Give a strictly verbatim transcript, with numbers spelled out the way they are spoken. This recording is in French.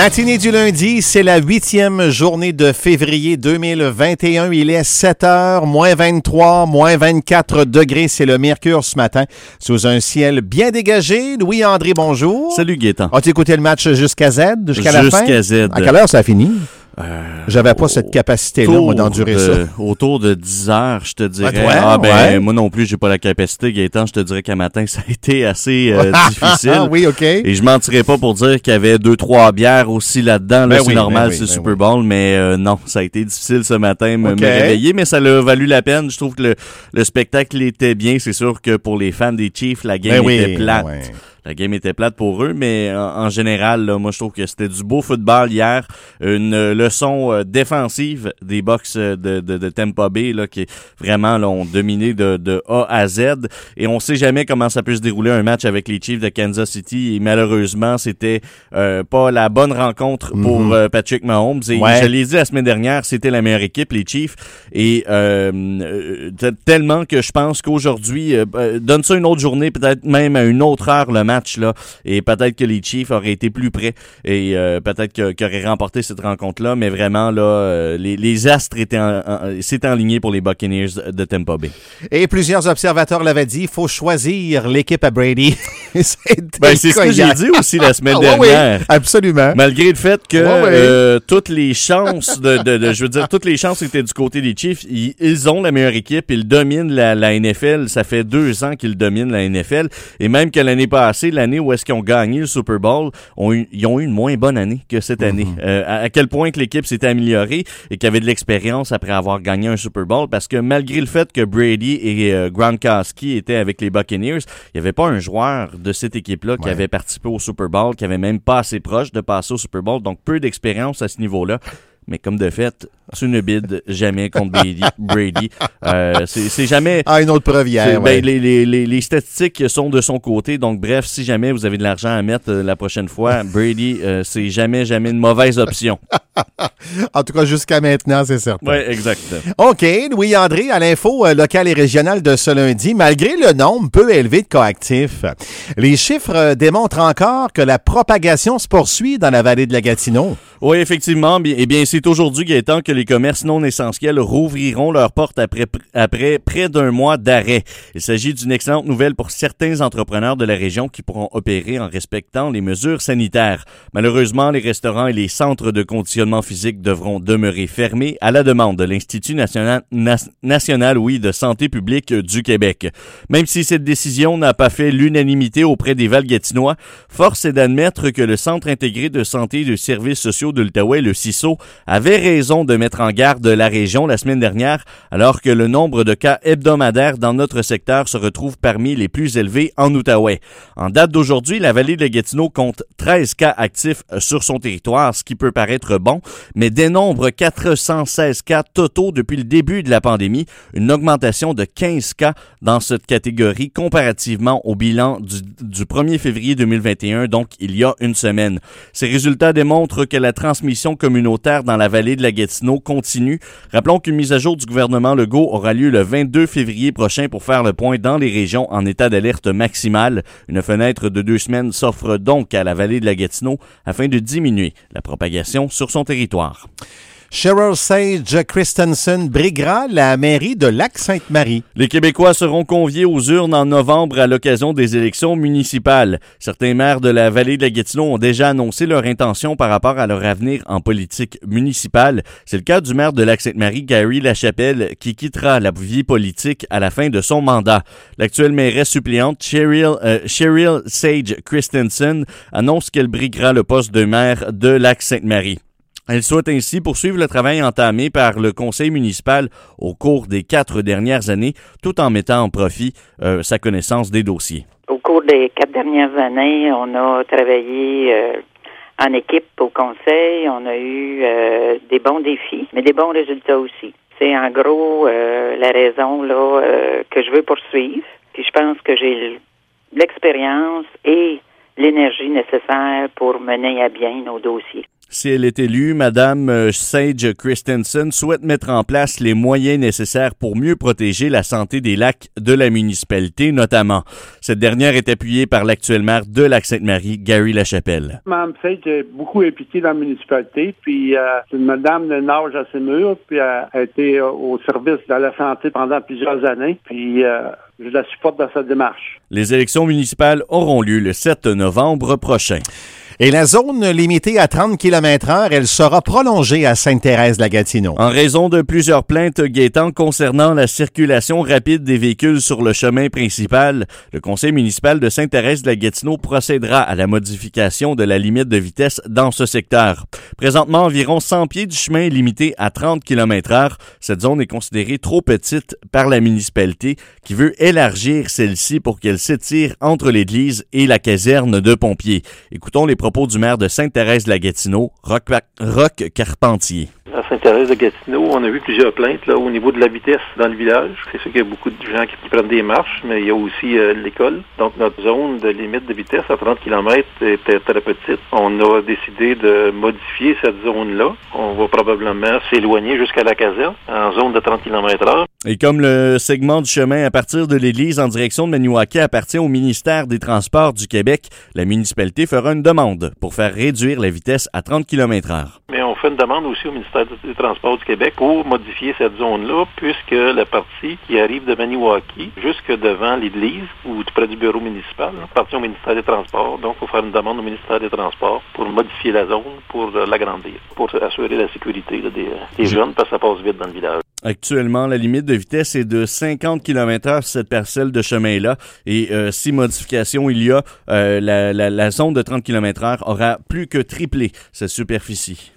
Matinée du lundi, c'est la huitième journée de février deux mille vingt et un. Il est sept heures, moins vingt-trois, moins vingt-quatre degrés. C'est le mercure ce matin, sous un ciel bien dégagé. Louis-André, bonjour. Salut Gaétan. As-tu écouté le match jusqu'à Z, jusqu'à la fin? Jusqu'à Z. À quelle heure ça a fini? Euh, J'avais pas cette capacité-là, moi, d'endurer de, ça. Autour de dix heures, je te dirais. Ah, toi, ah ben, ouais. moi non plus, j'ai pas la capacité, Gaétan. Je te dirais qu'à matin, ça a été assez euh, difficile. Ah oui, OK. Et je mentirais pas pour dire qu'il y avait deux, trois bières aussi là-dedans. Là, Ben c'est oui, normal, ben oui, c'est ben Super oui. Bowl, mais euh, non, ça a été difficile ce matin, me, OK. me réveiller, mais ça l'a valu la peine. Je trouve que le, le spectacle était bien. C'est sûr que pour les fans des Chiefs, la game Ben oui, était plate. ouais. La game était plate pour eux, mais en, en général, là, moi, je trouve que c'était du beau football hier. Une euh, leçon euh, défensive des Bucks euh, de, de, de Tampa Bay, là, qui vraiment là, ont dominé de, de A à Z. Et on sait jamais comment ça peut se dérouler un match avec les Chiefs de Kansas City. Et malheureusement, c'était euh, pas la bonne rencontre pour Mm-hmm. euh, Patrick Mahomes. Et Ouais. je l'ai dit la semaine dernière, c'était la meilleure équipe, les Chiefs. Et euh, euh, t- tellement que je pense qu'aujourd'hui, euh, euh, donne ça une autre journée, peut-être même à une autre heure le match. Là, et peut-être que les Chiefs auraient été plus près et euh, peut-être que, qu'ils auraient remporté cette rencontre-là, mais vraiment, là, euh, les, les astres étaient en, en, s'étaient enlignés pour les Buccaneers de Tampa Bay. Et plusieurs observateurs l'avaient dit, il faut choisir l'équipe à Brady. c'est Ben, c'est ce que j'ai dit aussi la semaine Ah, oui, dernière. oui, absolument. Malgré le fait que Ouais, ouais. euh, toutes les chances de, de, de je veux dire toutes les chances étaient du côté des Chiefs, ils, ils ont la meilleure équipe, ils dominent la, la N F L, ça fait deux ans qu'ils dominent la N F L et même que l'année passée, l'année où est-ce qu'ils ont gagné le Super Bowl, ont eu, ils ont eu une moins bonne année que cette année. Mm-hmm. Euh, à, à quel point que l'équipe s'était améliorée et qu'il y avait de l'expérience après avoir gagné un Super Bowl, parce que malgré le fait que Brady et euh, Gronkowski étaient avec les Buccaneers, il n'y avait pas un joueur de cette équipe-là qui Ouais. avait participé au Super Bowl, qui avait même pas assez proche de passer au Super Bowl, donc peu d'expérience à ce niveau-là. Mais comme de fait, tu ne bides jamais contre Brady. Brady. Euh, c'est, c'est jamais... Ah, une autre preuve hier. C'est- ouais. ben, les, les, les, les statistiques sont de son côté. Donc, bref, si jamais vous avez de l'argent à mettre euh, la prochaine fois, Brady, euh, c'est jamais, jamais une mauvaise option. En tout cas, jusqu'à maintenant, c'est certain. Oui, exact. OK, Louis-André, à l'info euh, locale et régionale de ce lundi, malgré le nombre peu élevé de cas actifs, les chiffres euh, démontrent encore que la propagation se poursuit dans la vallée de la Gatineau. Oui, effectivement. Bien, eh bien, c'est aujourd'hui, Gaétan, que les commerces non essentiels rouvriront leurs portes après, après près d'un mois d'arrêt. Il s'agit d'une excellente nouvelle pour certains entrepreneurs de la région qui pourront opérer en respectant les mesures sanitaires. Malheureusement, les restaurants et les centres de conditionnement physique devront demeurer fermés à la demande de l'Institut national, na, national oui, de santé publique du Québec. Même si cette décision n'a pas fait l'unanimité auprès des Val-Gatinois, force est d'admettre que le Centre intégré de santé et de services sociaux de l'Outaouais, le C I S O, avait raison de mettre en garde la région la semaine dernière, alors que le nombre de cas hebdomadaires dans notre secteur se retrouve parmi les plus élevés en Outaouais. En date d'aujourd'hui, la vallée de la Gatineau compte treize cas actifs sur son territoire, ce qui peut paraître bon, mais dénombre quatre cent seize cas totaux depuis le début de la pandémie, une augmentation de quinze cas dans cette catégorie comparativement au bilan du, du premier février deux mille vingt et un, donc il y a une semaine. Ces résultats démontrent que la transmission communautaire dans la vallée de la Gatineau continue. Rappelons qu'une mise à jour du gouvernement Legault aura lieu le vingt-deux février prochain pour faire le point dans les régions en état d'alerte maximale. Une fenêtre de deux semaines s'offre donc à la vallée de la Gatineau afin de diminuer la propagation sur son territoire. Cheryl Sage Christensen briguera la mairie de Lac-Sainte-Marie. Les Québécois seront conviés aux urnes en novembre à l'occasion des élections municipales. Certains maires de la vallée de la Gatineau ont déjà annoncé leur intention par rapport à leur avenir en politique municipale. C'est le cas du maire de Lac-Sainte-Marie, Gary Lachapelle, qui quittera la vie politique à la fin de son mandat. L'actuelle mairesse suppléante, Cheryl, euh, Cheryl Sage Christensen, annonce qu'elle briguera le poste de maire de Lac-Sainte-Marie. Elle souhaite ainsi poursuivre le travail entamé par le conseil municipal au cours des quatre dernières années, tout en mettant en profit euh, sa connaissance des dossiers. Au cours des quatre dernières années, on a travaillé euh, en équipe au conseil. On a eu euh, des bons défis, mais des bons résultats aussi. C'est en gros euh, la raison là euh, que je veux poursuivre. Puis je pense que j'ai l'expérience et l'énergie nécessaire pour mener à bien nos dossiers. Si elle est élue, Mme Sage Christensen souhaite mettre en place les moyens nécessaires pour mieux protéger la santé des lacs de la municipalité, notamment. Cette dernière est appuyée par l'actuel maire de Lac-Sainte-Marie, Gary Lachapelle. Mme Sage est beaucoup impliquée dans la municipalité, puis euh, c'est une madame d'un âge assez mûr, puis euh, elle a été euh, au service de la santé pendant plusieurs années, puis euh, je la supporte dans sa démarche. Les élections municipales auront lieu le sept novembre prochain. Et la zone limitée à trente kilomètres heure, elle sera prolongée à Sainte-Thérèse-de-la-Gatineau. En raison de plusieurs plaintes guettant concernant la circulation rapide des véhicules sur le chemin principal, le conseil municipal de Sainte-Thérèse-de-la-Gatineau procédera à la modification de la limite de vitesse dans ce secteur. Présentement, environ cent pieds du chemin est limité à trente kilomètres heure. Cette zone est considérée trop petite par la municipalité qui veut élargir celle-ci pour qu'elle s'étire entre l'église et la caserne de pompiers. Écoutons les propos du maire de Sainte-Thérèse-de-la-Gatineau, Roch, Roch Carpentier. À Sainte-Thérèse-de-Gatineau, on a vu plusieurs plaintes là, au niveau de la vitesse dans le village. C'est sûr qu'il y a beaucoup de gens qui, qui prennent des marches, mais il y a aussi euh, l'école. Donc notre zone de limite de vitesse à trente kilomètres était très petite. On a décidé de modifier cette zone-là. On va probablement s'éloigner jusqu'à la caserne en zone de trente kilomètres heure. Et comme le segment du chemin à partir de l'église en direction de Maniwaki appartient au ministère des Transports du Québec, la municipalité fera une demande pour faire réduire la vitesse à trente kilomètres heure. Mais on fait une demande aussi au ministère des Transports du Québec pour modifier cette zone-là, puisque la partie qui arrive de Maniwaki jusque devant l'église ou près du bureau municipal appartient au ministère des Transports. Donc, il faut faire une demande au ministère des Transports pour modifier la zone, pour l'agrandir, pour assurer la sécurité là, des, des jeunes, parce que ça passe vite dans le village. Actuellement, la limite de vitesse est de cinquante kilomètres heure sur cette parcelle de chemin-là. Et euh, si modification il y a, euh, la, la, la zone de trente kilomètres heure aura plus que triplé sa superficie.